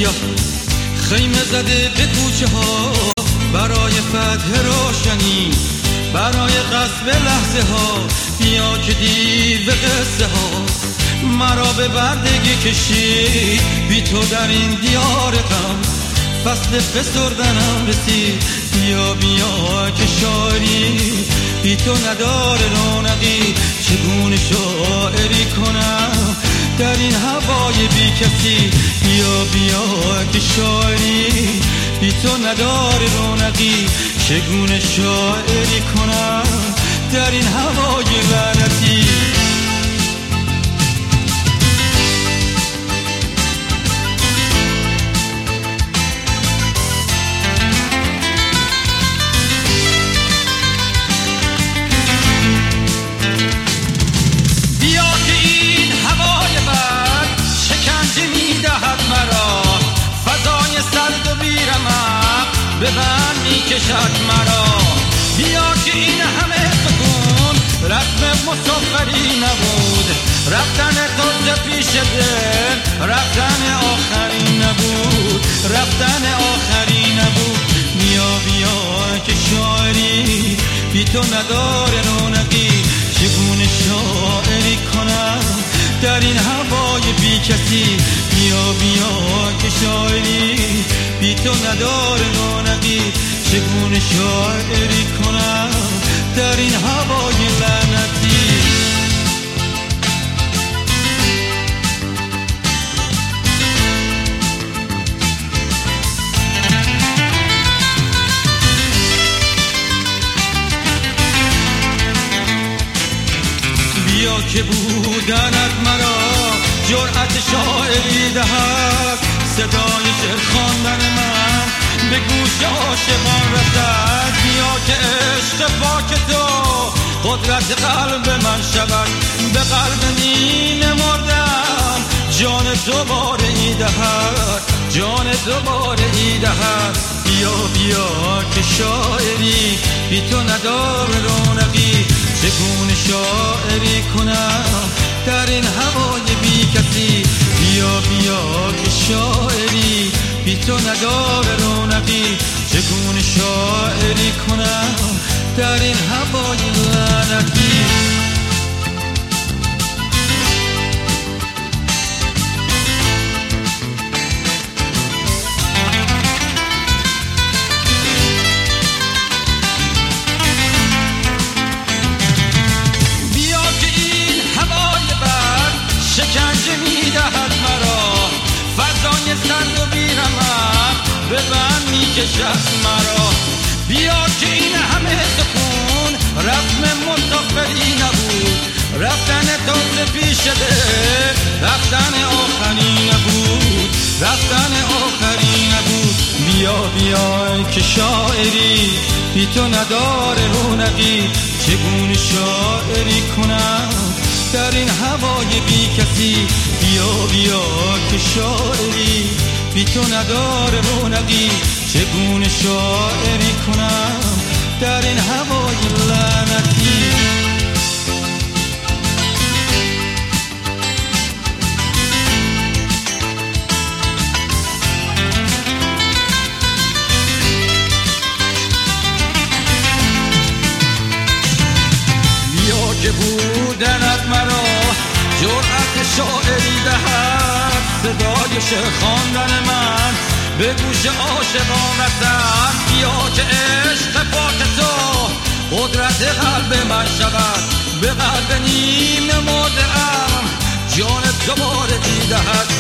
سیاه خیمه زده به کوچه ها برای فتح روشنی، برای غصب لحظه ها. بیا که دیو قصه ها مرا به بردگی کشید، بی تو در این دیار غم فصل فسردنم رسید. بیا بیا که شاعری بی تو نداره رونقی، چگونه شاعری کنم در این هوای بی کسی. بیا بیا که شاعری بی تو نداره رونقی، چگونه شاعری کنم در این هوای لعنتی. به من میکشد مرا، بیا که این همه سکون رسم مسافری نبود. رفتن تازه پیش دل رفتن آخری نبود، رفتن آخری نبود. بیا بیا که شاعری بی تو نداره رونقی، چگونه شاعری کنم در این هوای بی کسی. بیا بیا که شاعری بی تو نداره رونقی، چگونه شاعری کنم در این هوای لعنتی. بیا که بودنت مرا جرأت شاعری دهد، صدای شعر خواندن من به گوش عاشقان رسد. بیا که عشق پاک تو قدرت قلب من شود، به قلب نیمه مردم جان دوباره ای دهد، جان دوباره ای دهد. بیا بیا که شاعری بی تو نداره رونقی، چگونه شاعری کنم در این هوای بی کسی. بیا بیا که شاعری بی تو نداره رونقی، چگونه شاعری کنم در این هوای لعنتی. شکنجه میدهد مرا فضای سرد و بی‌رمق، به من میکشد مرا. بیا که این همه سکون رسم مسافری نبود. رفتن تازه پیش دل رفتن آخری نبود، رفتن آخری نبود. بیا بیا که شاعری بی تو نداره رونقی، چگونه شاعری کنم در این هوای بی کسی. بیا بیا که شاعری بی تو نداره رونقی، چگونه شاعری کنم در این هوای لعنتی. بیا که بودنت مرا جرأت شاعری دهد، صدای شعر خواندن من به گوش عاشقان رسد. بیا که عشق پاک تو قدرت قلب من شود، به قلب نیمه مرده ام جان دوباره ای دهد.